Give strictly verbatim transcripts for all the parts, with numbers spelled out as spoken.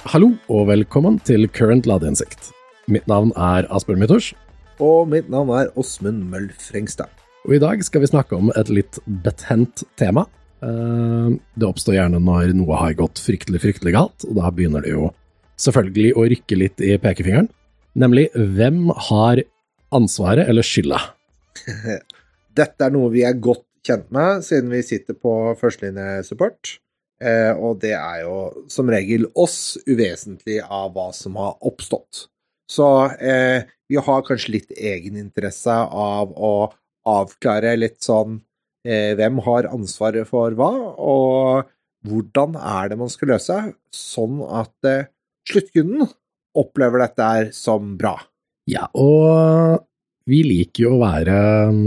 Hallo og velkommen til Current Ladeinnsikt. Mitt navn er Asbjørn Mittors. Og mitt navn er Åsmund Møll Frengstad. Og i dag skal vi snakke om et litt betent tema. Det oppstår gjerne når noe har gått fryktelig, fryktelig galt, og da begynner det jo selvfølgelig å rykke litt i pekefingeren. Nemlig, hvem har ansvaret eller skylda? Dette er noe vi er godt kjent med, siden vi sitter på førstelinjesupport. Eh, og det er jo som regel oss uvesentlig av hva som har oppstått. Så eh, vi har kanskje litt egeninteresse av å avklare litt sånn eh, hvem har ansvaret for hva, og hvordan er det man skal løse, sånn at eh, sluttkunden opplever dette her som bra. Ja, og vi liker jo å være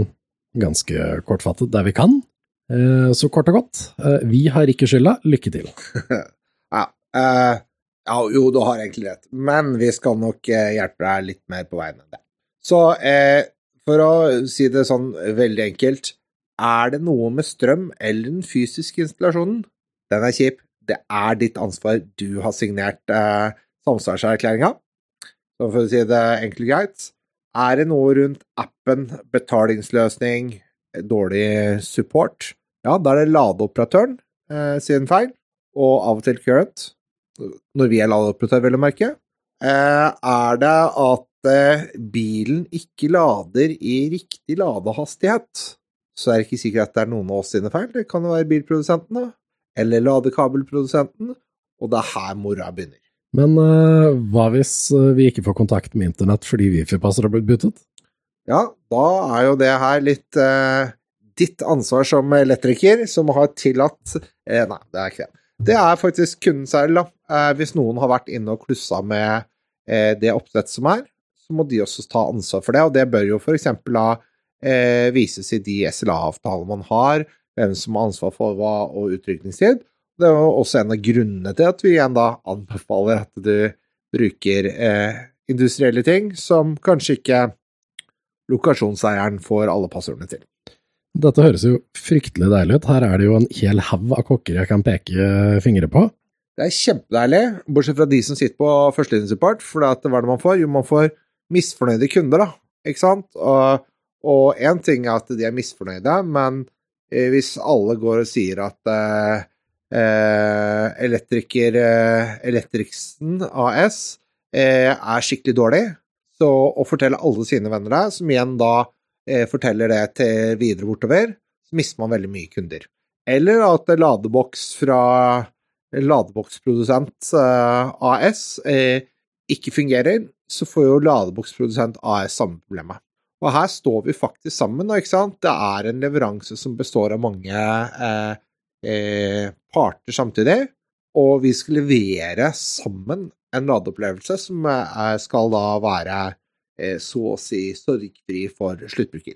ganske kortfattet der vi kan. Så kort og godt, vi har ikke skylda, lykke til. ja, uh, ja, jo, du har egentlig rett, men vi skal nok uh, hjelpe deg litt mer på veien enn det. Så uh, for å si det sånn veldig enkelt, er det noe med strøm eller den fysiske installasjonen? Den er kjip, det er ditt ansvar, du har signert uh, samsvarserklæringa. Så for å si det enkelt og greit, er det noe rundt appen, betalingsløsning, dårlig support? Ja, da er det ladeoperatøren eh, sin feil, og av og til current, når vi er ladeoperatør, vil jeg merke. Eh, er det at eh, bilen ikke lader i riktig ladehastighet, så er det ikke sikkert at det er noen av oss sine feil. Det kan jo være bilprodusentene, eller ladekabelprodusenten, og det er her mora begynner. Men uh, hva hvis vi ikke får kontakt med internett fordi wifi-passer har blitt byttet? Ja, da er jo det her litt uh, ditt ansvar som elektriker, som har tillatt eh, nei, det er ikke det. Det er faktisk kunden selv da. Eh, hvis noen har vært inne og klussa med eh, det oppsett som er, så må de også ta ansvar for det, og det bør jo for eksempel da eh, vises i de S L A-avtaler man har, hvem som har ansvar for hva og utrykningstid. Det er jo også en av grunnene til at vi igjen da anbefaler at du bruker eh, industrielle ting, som kanskje ikke lokasjonseieren får alle passordene til. Dette høres jo fryktelig deilig ut. Her er det jo en hel hav av kokker jeg kan peke fingre på. Det er kjempedeilig, bortsett fra de som sitter på førstelinjesupport, for hva er det man får? Jo, man får misfornøyde kunder da, ikke sant? Og, og en ting er at de er misfornøyde, men eh, hvis alle går og sier at eh, elektriker, eh, Elektriksen A S eh, er skikkelig dårlig, så å fortelle alle sine venner der, som igjen da eh, forteller det til videre bortover, så mister man veldig mye kunder. Eller at ladeboks fra ladeboksprodusent eh, A S eh, ikke fungerer, så får jo ladeboksprodusent A S samme problemet. Og her står vi faktisk sammen, da, ikke sant? Det er en leveranse som består av mange eh, eh, parter samtidig, og vi skal levere sammen en ladeopplevelse som eh, skal da være eh, så å si sorgfri for sluttbruker.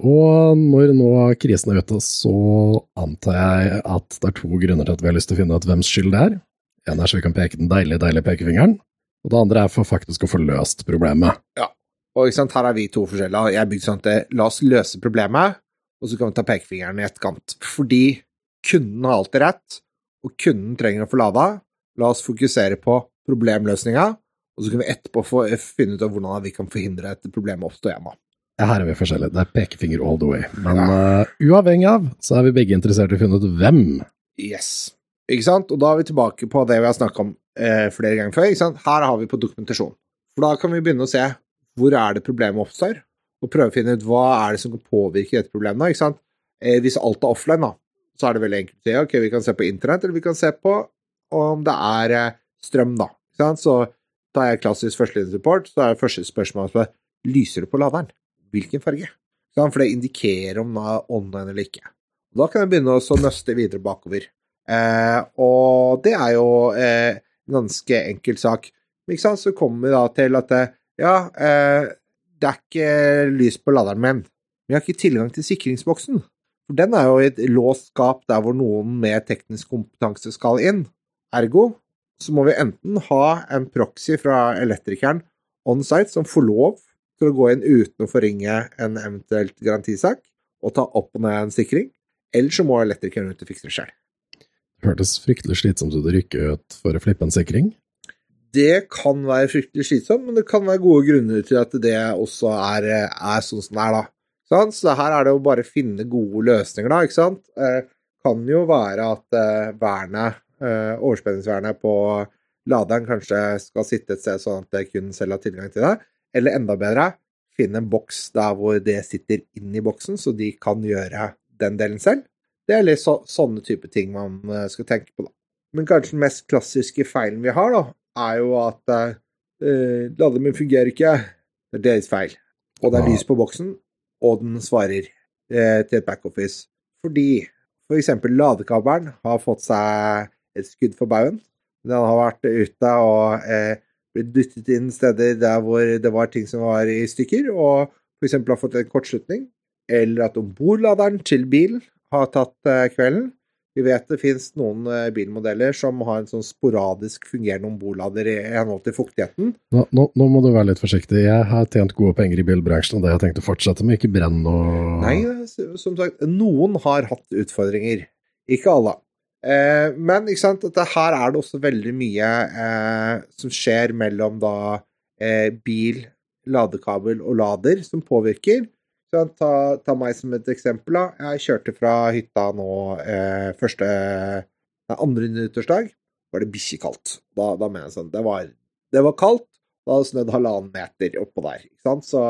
Og når nå krisen er ute, så antar jeg at det er to grunner til at vi har lyst til å finne ut hvems skyld det er. En er så vi kan peke den deilige, deilige pekefingeren, og det andre er for faktisk å få løst problemet. Ja, og ikke sant, her er vi to forskjellige. Jeg bygde sånn at la oss løse problemet, og så kan vi ta pekefingeren i etterkant. Fordi kunden har alltid rett, og kunden trenger å få lada. La oss fokusere på problemløsninga, og så kan vi etterpå få finne ut av hvordan vi kan forhindre et problem å oppstå igjen. Ja, her er vi forskjellige. Det er pekefinger all the way. Men ja. uh, uavhengig av, så er vi begge interessert i å finne ut hvem. Yes. Ikke sant? Og da er vi tilbake på det vi har snakket om eh, flere ganger før. Ikke sant? Her har vi på dokumentasjon. For da kan vi begynne å se hvor er det problemet oppstår, og prøve å finne ut hva er det som kan påvirke dette problemet. Ikke sant? Eh, hvis alt er offline da, så er det veldig enkelt å si, ok, vi kan se på internett, eller vi kan se på om det er eh, strøm da. Ikke sant? Så tar jeg klassisk førstelinjesupport, så er det første spørsmål på, lyser det på laderen? Hvilken farge? For det indikerer om det er online eller ikke. Og da kan jeg begynne å nøste videre bakover. Eh, og det er jo eh, en ganske enkel sak. Men ikke sant? Så kommer vi da til at ja, eh, det er ikke lys på laderen min. Vi har ikke tilgang til sikringsboksen. For den er jo et låst skap der hvor noen med teknisk kompetanse skal inn. Ergo, så må vi enten ha en proxy fra elektrikeren on-site som får lov til å gå inn uten å forringe en eventuelt garantisak og ta opp og ned en sikring, eller så må elektrikeren ut og fikse det selv. Det hørtes fryktelig slitsomt ut å rykke ut for å flippe en sikring. det kan være fryktelig slitsomt, men det kan være gode grunner til at det også er, er sånn som det er da. Sant? Så her er det jo bare å finne gode løsninger da, ikke sant? Eh, kan jo være at eh, vernet, eh, overspenningsvernet på laderen kanskje skal sitte et sted sånn at det kun selv har tilgang til det, eller enda bedre, finne en boks der hvor det sitter inn i boksen, så de kan gjøre den delen selv. Det er litt så, sånne type ting man eh, skal tenke på da. Men kanskje den mest klassiske feilen vi har da, er jo at uh, laderen min fungerer ikke. Det er deres feil. Og det er lys på boksen, og den svarer uh, til et backoffice. Fordi for eksempel ladekabelen har fått seg et skudd for bauen. Den har vært ute og uh, blitt dyttet inn steder der hvor det var ting som var i stykker, og for eksempel har fått en kortslutning. Eller at ombordladeren til bilen har tatt uh, kvelden. Vi vet det finnes noen bilmodeller som har en sånn sporadisk fungerende ombordlader i henhold til fuktigheten. Nå, nå, nå må du være litt forsiktig. Jeg har tjent gode penger i bilbransjen, og det jeg tenkte å fortsette med, ikke brenne og... Nei, som sagt, noen har hatt utfordringer. Ikke alle. Eh, men, ikke sant, dette her er det også veldig mye eh, som skjer mellom da eh, bil, ladekabel og lader som påvirker. Ta, ta meg som et eksempel da. Jeg kjørte fra hytta nå eh, første, nei, andre nyttårsdag, var det bikkjekaldt. Da, da mener jeg sånn, det var, det var kaldt, da hadde snødd halvannen meter oppå der, ikke sant? Så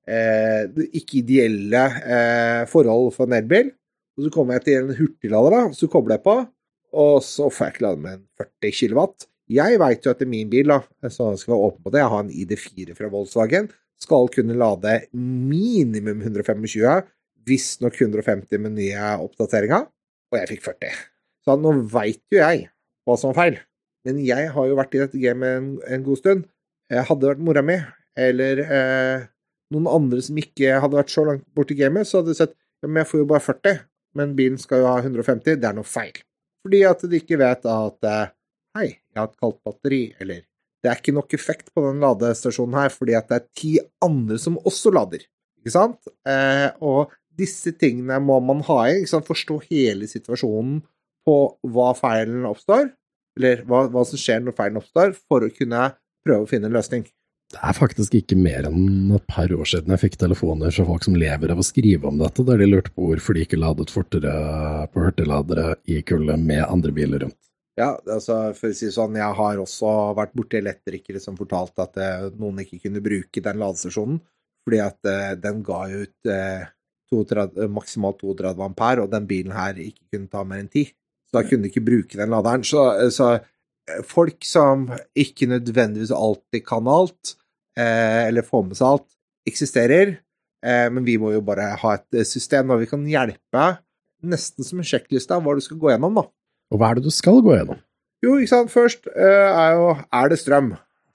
eh, ikke ideelle eh, forhold for en elbil. Og så kommer jeg til en hurtiglader da, så kobler jeg på, og så får jeg ikke lade med en førti kilowatt. Jeg vet jo at det er min bil da, så jeg skal være åpen på det, jeg har en I D fire fra Volkswagen, skal kunne lade minimum hundre tjuefem, hvis nok hundre femti med nye oppdateringer, og jeg fikk førti. Så nå vet jo jeg hva som er feil. Men jeg har jo vært i dette gamet en, en god stund. Jeg hadde vært mora mi, eller eh, noen andre som ikke hadde vært så langt bort i gamet, så hadde jeg sett, ja, men jeg får jo bare førti, men bilen skal jo ha hundre femti, det er noe feil. Fordi at de ikke vet at, eh, hei, jeg har et kaldt batteri, eller det er ikke nok effekt på den ladestasjonen her, fordi at det er ti andre som også lader, ikke sant? Eh, og disse tingene må man ha i, ikke sant? Forstå hele situasjonen på hva feilen oppstår, eller hva, hva som skjer når feilen oppstår, for å kunne prøve å finne en løsning. Det er faktisk ikke mer enn et par år siden jeg fikk telefoner fra folk som lever av å skrive om dette, der de lurte på hvorfor de ikke ladet fortere på hurtigladere i kulde med andre biler rundt. Ja, altså for å si sånn, jeg har også vært borte elektrikere som fortalte at eh, noen ikke kunne bruke den ladestasjonen, fordi at eh, den ga ut eh, trettito, maksimalt trettito ampere, og den bilen her ikke kunne ta mer enn ti. Så da kunne de ikke bruke den laderen. Så, så folk som ikke nødvendigvis alltid kan alt, eh, eller får med seg alt, eksisterer, eh, men vi må jo bare ha et system hvor vi kan hjelpe nesten som en sjekkliste av hva du skal gå gjennom da. Og hva er det du skal gå gjennom? Jo, ikke sant, først uh, er jo, er det strøm?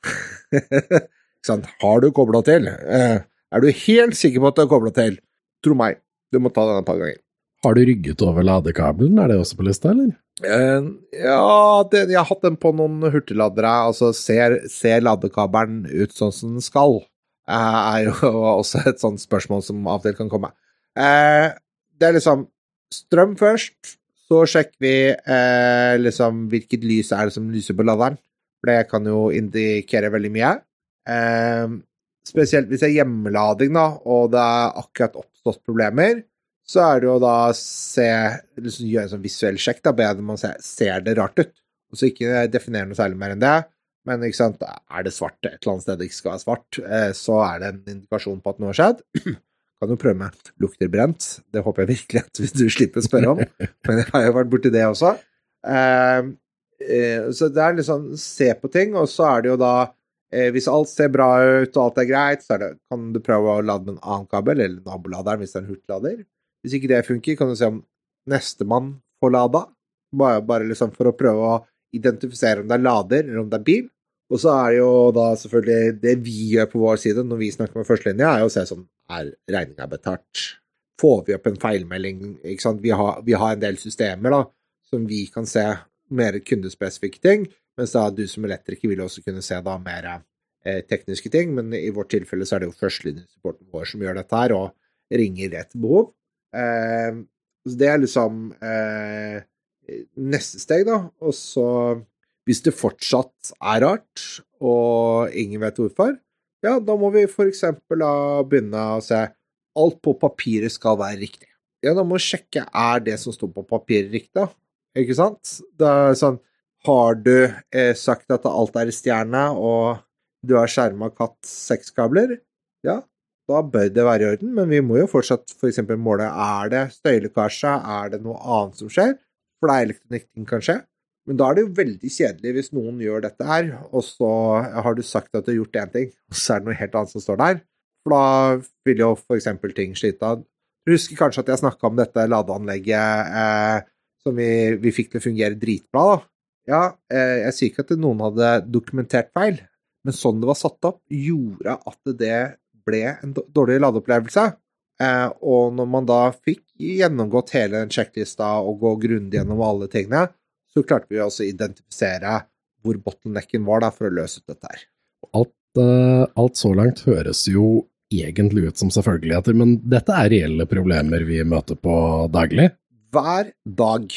Ikke sant, har du koblet til? Uh, er du helt sikker på at du har koblet til? Tro meg, du må ta den et par ganger. Har du rygget over ladekabelen? Er det også på lista, eller? Uh, ja, det, jeg har hatt den på noen hurtigladere, altså ser, ser ladekabelen ut sånn som den skal? Uh, er jo også et sånt spørsmål som av og til kan komme. Uh, det er liksom strøm først, så sjekker vi eh, liksom, hvilket lys er det som lyser på laderen, for det kan jo indikere veldig mye. Eh, spesielt hvis det er hjemmelading da, og det er akkurat oppstått problemer, så er det jo da se, liksom, gjøre en sånn visuell sjekk, da bedre man ser, ser det rart ut, og så ikke definere noe særlig mer enn det, men ikke sant, er det svart et eller annet sted det ikke skal være svart, eh, så er det en indikasjon på at noe har skjedd. Kan jo prøve med lukter brent. Det håper jeg virkelig at du slipper å spørre om. Men jeg har jo vært borti det også. Eh, eh, så det er liksom se på ting, og så er det jo da eh, hvis alt ser bra ut og alt er greit, så er det, kan du prøve å lade med en annen kabel, eller naboladeren hvis det er en hurtiglader. Hvis ikke det funker, kan du se om neste mann får lada. Bare, bare liksom for å prøve å identifisere om det er lader, eller om det er bil. Og så er det jo da selvfølgelig det vi gjør på vår side når vi snakker med førstelinja, er jo å se sånn, er regningen betalt? Får vi opp en feilmelding? Ikke sant? Vi har, vi har en del systemer da, som vi kan se mer kundespesifikke ting, mens da du som elektriker vil også kunne se da mer eh, tekniske ting, men i vårt tilfelle så er det jo førstelinjesupporten vår som gjør dette her, og ringer rett behov. Eh, så det er liksom eh, neste steg da, og så hvis det fortsatt er rart, og ingen vet hvorfor, ja, da må vi for eksempel da begynne å se alt på papiret skal være riktig. Ja, da må vi sjekke, er det som står på papiret riktig? Ikke sant? Det er sånn, har du eh, sagt at alt er i stjerne, og du har skjermet katt seks kabler? Ja, da bør det være i orden, men vi må jo fortsatt for eksempel måle, er det støylekkasje, er det noe annet som skjer? For det er elektronikk ting kan skje. Men da er det jo veldig kjedelig hvis noen gjør dette her, og så har du sagt at du har gjort en ting, og så er det noe helt annet som står der. For da vil jo for eksempel ting slite av. Du husker kanskje at jeg snakket om dette ladeanlegget eh, som vi, vi fikk til å fungere dritbra da. Ja, eh, jeg sier ikke at noen hadde dokumentert feil, men sånn det var satt opp, gjorde at det ble en dårlig ladeopplevelse. Eh, og når man da fikk gjennomgått hele den sjekklista og gå grundig gjennom alle tingene, så klarte vi også å identifisere hvor bottlenecken var da for å løse ut dette her. Alt, uh, alt så langt høres jo egentlig ut som selvfølgeligheter, men dette er reelle problemer vi møter på daglig. Hver dag.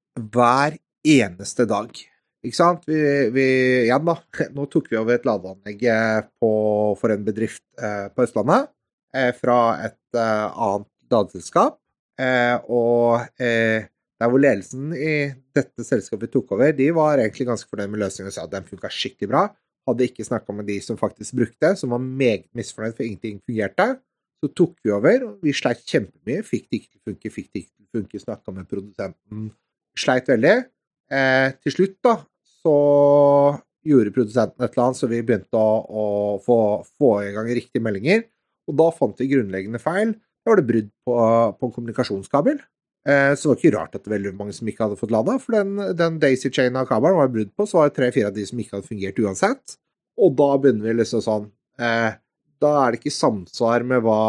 Hver eneste dag. Ikke sant? Vi, vi, ja da, nå tok vi over et ladeanlegg på, for en bedrift eh, på Østlandet, eh, fra et eh, annet ladeselskap, eh, og eh, der hvor ledelsen i dette selskapet tok over, de var egentlig ganske fornøyd med løsningen og sa at den funket skikkelig bra. Hadde ikke snakket med de som faktisk brukte, som var meget misfornøyd for ingenting fungerte. Så tok vi over, og vi sleit kjempemye, fikk det ikke til å funke, fikk det ikke til å funke, snakket med produsenten, sleit veldig. Eh, til slutt da, så gjorde produsenten et eller annet, så vi begynte å, å få, få i gang riktige meldinger, og da fant vi grunnleggende feil. Da var det brudd på, på en kommunikasjonskabel. Eh, så det var ikke rart at det var veldig mange som ikke hadde fått ladet, for den, den daisy-chainen av kabelen var brudd på, så var det tre-fire av de som ikke hadde fungert uansett. Og da begynner vi liksom sånn, eh, da er det ikke samsvar med hva,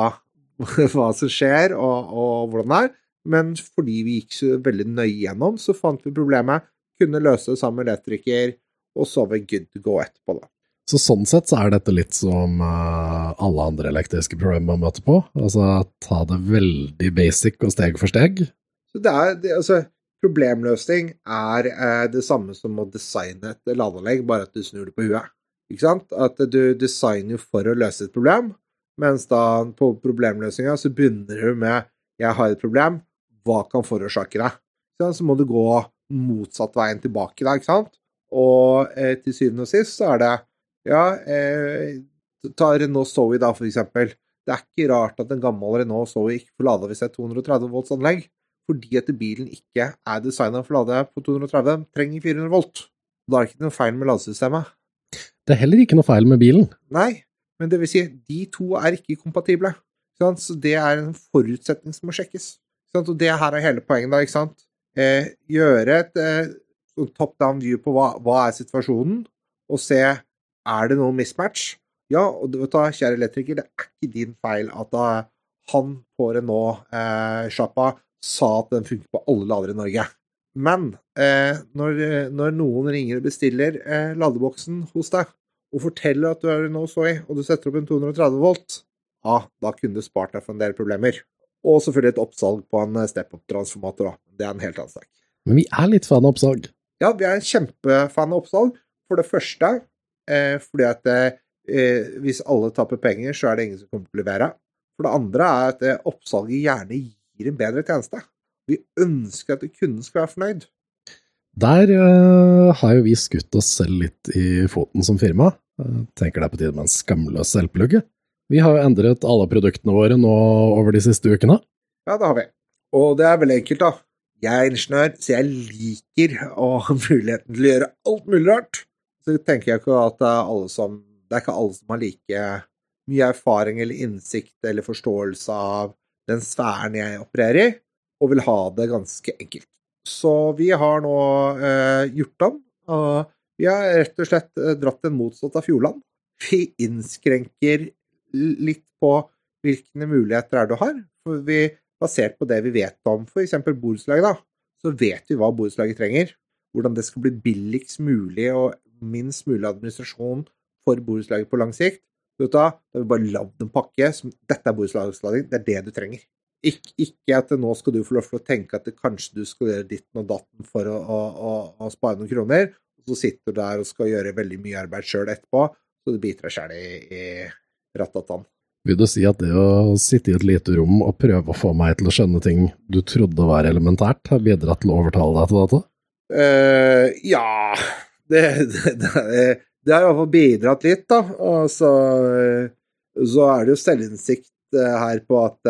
hva som skjer og, og hvordan det er, men fordi vi gikk så veldig nøye gjennom, så fant vi problemet, kunne løse det sammen med elektriker, og så var vi good to go etterpå da. Så sånn sett så er dette litt som uh, alle andre elektriske problemer man møter på, altså ta det veldig basic og steg for steg. Så det er, det, altså, problemløsning er eh, det samme som å designe et ladeanlegg, bare at du snur det på huet. Ikke sant? At du designer for å løse et problem, mens da på problemløsningen så begynner du med, jeg har et problem, hva kan forårsake det? Så må du gå motsatt veien tilbake da, ikke sant? Og eh, til syvende og sist så er det, ja, eh, ta Renault Zoe da for eksempel. Det er ikke rart at en gammel Renault Zoe ikke får lade hvis det er to hundre og tretti volts anlegg, fordi at bilen ikke er designet for å lade på to hundre og tretti, trenger fire hundre volt. Da er det ikke noe feil med ladesystemet. Det er heller ikke noe feil med bilen. Nei, men det vil si, de to er ikke kompatible. Ikke sant? Så det er en forutsetning som må sjekkes. Ikke sant? Og det her er hele poenget da, ikke sant? Eh, gjøre et eh, top-down view på hva, hva er situasjonen, og se, er det noen mismatch? Ja, og du vet da, kjære elektriker, det er ikke din feil at da han på Renault-shoppa eh, sa at den funker på alle ladere i Norge. Men eh, når, når noen ringer og bestiller eh, ladeboksen hos deg, og forteller at du er Renault Zoe, og du setter opp en to hundre og tretti volt, ja, da kunne du spart deg for en del problemer. Og selvfølgelig et oppsalg på en step-up-transformator da. Det er en helt annen sak. Men vi er litt fan av oppsalg. Ja, vi er en kjempefan av oppsalg. For det første, eh, fordi at eh, hvis alle tapper penger, så er det ingen som kommer til å levere. For det andre er at eh, oppsalget gjerne gir en bedre tjeneste. Vi ønsker at kunden skal være fornøyd. Der uh, har jo vi skutt oss selv litt i foten som firma. Jeg tenker det er på tide med en skamløs selvplugge. Vi har jo endret alle produktene våre nå over de siste ukene. Ja, det har vi. Og det er veldig enkelt da. Jeg er ingeniør, så jeg liker å ha muligheten til å gjøre alt mulig rart. Så tenker jeg ikke at det er alle som, det er ikke alle som har like mye erfaring eller innsikt eller forståelse av den sfæren jeg opererer i, og vil ha det ganske enkelt. Så vi har nå eh, gjort om, og vi har rett og slett eh, dratt en motsatt av Fjordland. Vi innskrenker litt på hvilke muligheter er du har, for vi, basert på det vi vet om, for eksempel borettslaget da, så vet vi hva borettslaget trenger, hvordan det skal bli billigst mulig og minst mulig administrasjon for borettslaget på lang sikt. Så da har vi bare lavet en pakke som, dette er borettslagslading, det er det du trenger. Ik ikke at nå skal du få lov til å tenke at det, kanskje du skal gjøre ditt og datten for å, å, å, å spare noen kroner, og så sitter du der og skal gjøre veldig mye arbeid selv etterpå, så det biter deg selv i, i rattatan. Vil du si at det å sitte i et lite rom og prøve å få meg til å skjønne ting du trodde var elementært, har bidratt til å overtale deg til dette? Uh, ja, det, det, det, det har i hvert fall bidratt litt, da. Og så, så er det jo selvinnsikt her på at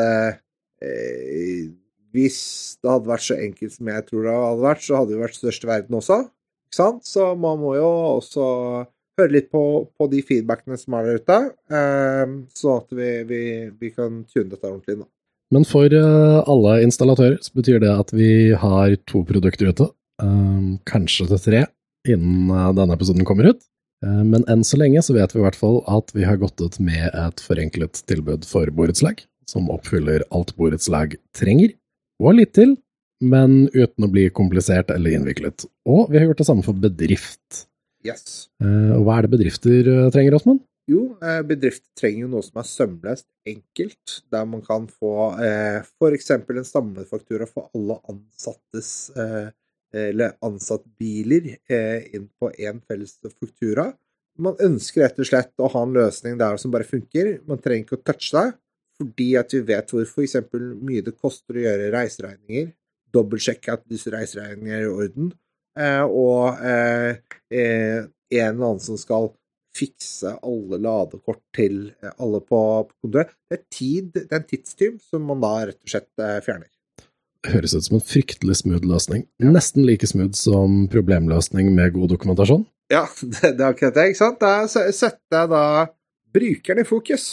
uh, hvis det hadde vært så enkelt som jeg tror det hadde vært, så hadde det vært størst i verden også, ikke sant? Så man må jo også høre litt på, på de feedbackene som er der ute, eh, så at vi, vi, vi kan tune dette ordentlig nå. Men for uh, alle installatører så betyr det at vi har to produkter ute, uh, kanskje til tre, innen uh, denne episoden kommer ut. Uh, men enn så lenge så vet vi i hvert fall at vi har gått ut med et forenklet tilbud for borettslag, som oppfyller alt borettslag trenger, og litt til, men uten å bli komplisert eller innviklet. Og vi har gjort det samme for bedrift. Yes. Uh, hva er det bedrifter uh, trenger, Åsmund? Jo, eh, bedrifter trenger jo noe som er sømløst enkelt, der man kan få eh, for eksempel en samlefaktura for alle ansattes, eh, eller ansattbiler eh, inn på en felles faktura. Man ønsker rett og slett å ha en løsning der som bare funker. Man trenger ikke å touche det, fordi at vi vet hvor for eksempel mye det koster å gjøre reiseregninger, dobbeltsjekke at disse reiseregningene er i orden, Eh, og eh, eh, en eller annen som skal fikse alle ladekort til eh, alle på, på kontoret. Det er tid, det er en tidstyv som man da rett og slett eh, fjerner. Det høres ut som en fryktelig smooth løsning. Nesten like smooth som problemløsning med god dokumentasjon. Ja, det, det er akkurat det, ikke sant? Da setter jeg da brukeren i fokus.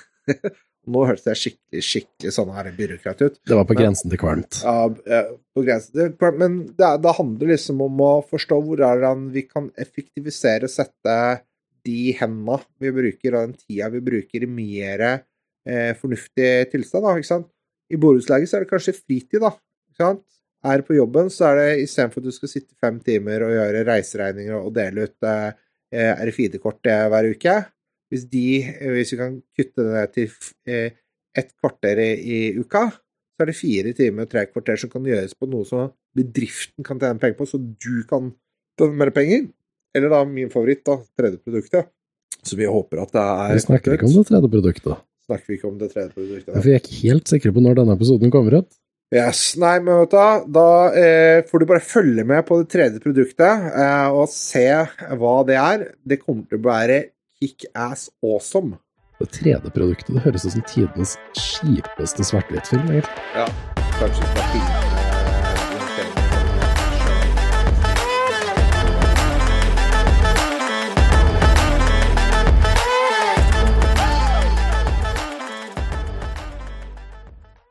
Nå hørtes det skikkelig, skikkelig sånn her byråkrat ut. Det var på grensen til kvalmt. Ja, på grensen til kvalmt, men det, det handler liksom om å forstå hvor er det vi kan effektivisere og sette de hendene vi bruker, og den tida vi bruker i mer eh, fornuftig tilstand, da, ikke sant? I borettslaget så er det kanskje fritid, da, ikke sant? Her på jobben så er det, i stedet for at du skal sitte fem timer og gjøre reiseregninger og dele ut eh, R F I D-kort hver uke, Hvis, de, hvis vi kan kutte det til eh, ett kvarter i, i uka, så er det fire timer og tre kvarter som kan gjøres på noe som bedriften kan tjene penger på, så du kan tjene mer penger. Eller da min favoritt, da, tredje produktet. Så vi håper at det er... Vi snakker ikke om det tredje produktet. Snakker vi ikke om det tredje produktet. For vi er ikke helt sikre på når denne episoden kommer ut. Yes, nei, men vet du, da eh, får du bare følge med på det tredje produktet eh, og se hva det er. Det kommer til å være kick-ass awesome. Det tredje produktet, det høres ut som tidenes kjipeste svart-hvitt-film, egentlig. Ja, kanskje svart-hvitt.